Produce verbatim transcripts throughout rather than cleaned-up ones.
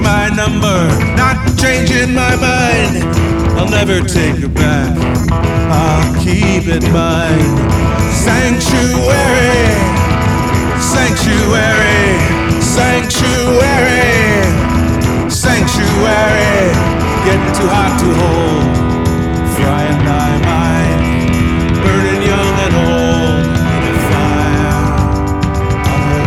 my number, not changing my mind. I'll never take her back, I'll keep it mine. Sanctuary, sanctuary, sanctuary, sanctuary. Getting too hot to hold, frying my mind, burning young and old in a fire of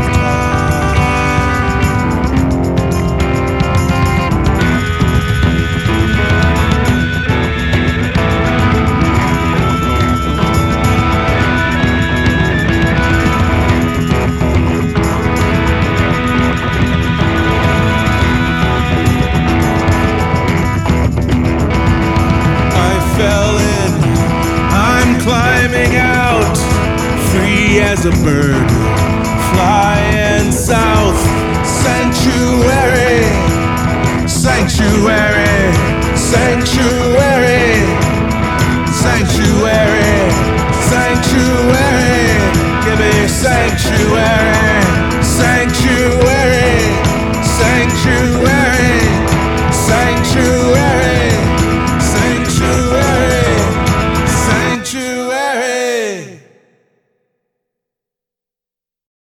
climbing out, free as a bird, flying south. Sanctuary, sanctuary, sanctuary, sanctuary, sanctuary. Give me sanctuary.